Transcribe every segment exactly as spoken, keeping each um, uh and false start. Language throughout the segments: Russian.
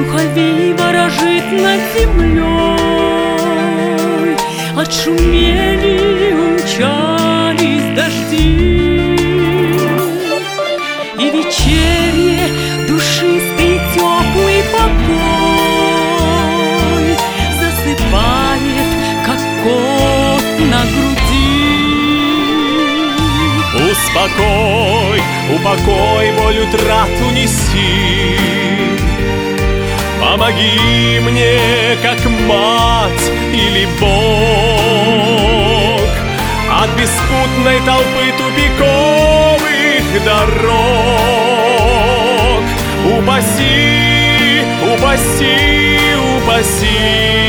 Лухови ворожит над землей, отшумели, умчались дожди, и вечерне душистый теплый покой засыпает, как кот на груди. Успокой, упокой, боль утрат унеси. Помоги мне, как мать или Бог, от беспутной толпы тупиковых дорог. Упаси, упаси, упаси.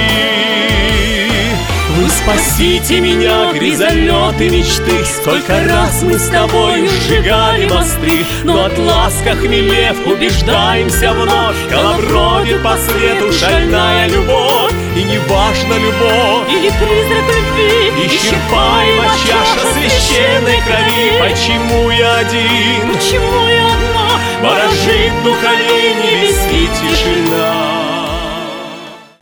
Вы спасите меня, грязолеты мечты. Сколько раз мы с тобой сжигали мосты, но от ласка хмелев убеждаемся вновь. Колобродит по свету шальная любовь, и не важно любовь или призрак любви, исчерпаема чаша священной крови. Почему я один? Почему я одна? Ворожит дух оленей, висит тишина.